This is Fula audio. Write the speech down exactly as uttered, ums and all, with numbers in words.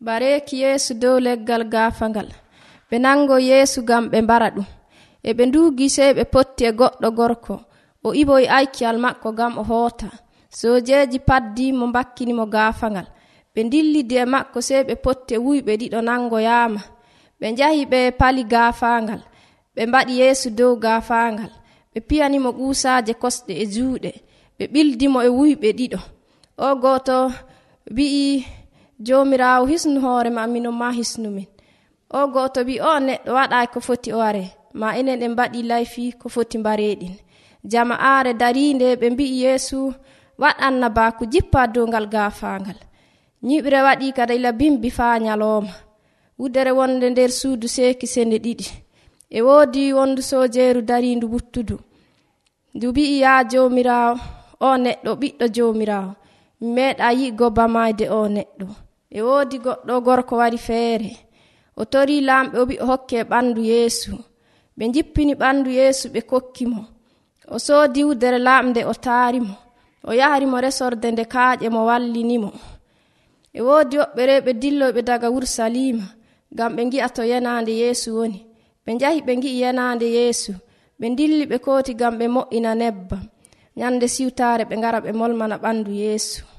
Bareki Yeesu dow leggal gaafangal. Ɓe nango Yeesu gam ɓe mbara ɗum. E ɓe ndugi sey ɓe potti e goɗɗo gorko. O iboy aykial makko gam o hoota. Sojeji paddi mo mbakkini mo gaafangal. Ɓe dillidi e makko sey ɓe potti e wuyɓe ɗiɗo nango yaama. Ɓe njahi ɓe pali gaafangal. Ɓe mbaɗi Yeesu dow gaafangal. Ɓe piyanimo ɓuusaje kosɗe e juuɗe. Ɓe ɓildimo e wuyɓe ɗiɗo. O goto bi'i, Jomirawo hisnu hoore ma, minon ma hisnu min. O goto bi, o neɗɗo waɗai ko foti o ware, ma enen en mbaɗi layfi ko foti mbareɗin. Jama'are darinde ɓe mbi'i Yeesu waɗanna baku jippa dow ngal gaafangal. Nyiɓre waɗi kada ila bimbi faa nyaloma. Wudere wonde nder suudu seeki sende ɗiɗi. E woodi wondu sojeeru darindu buttudu. Du bi'i, ya Jomirawo, o neɗɗo ɓiɗɗo Jomirawo, mi meeɗa yi'go bamayde o neɗɗo. E woodi goɗɗo gorko wari feere. O tori lamɓe o bi o hokke ɓandu Yeesu. Ɓe jippini ɓandu Yeesu ɓe kokki mo. O soodi wudere lamɗe o taari mo. O yahari mo resorde nde kaaƴe mo wallinimo. E woodi woɓɓe reɓe dilloɓe daga Ursalima gam ɓe ngi'a to yenande Yeesu woni. Ɓe njahi ɓe ngi'i yenande Yeesu. Ɓe dilli ɓe kooti gam ɓe mo'ina nebbam. Nyande siwtare ɓe ngara ɓe molmana ɓandu Yeesu.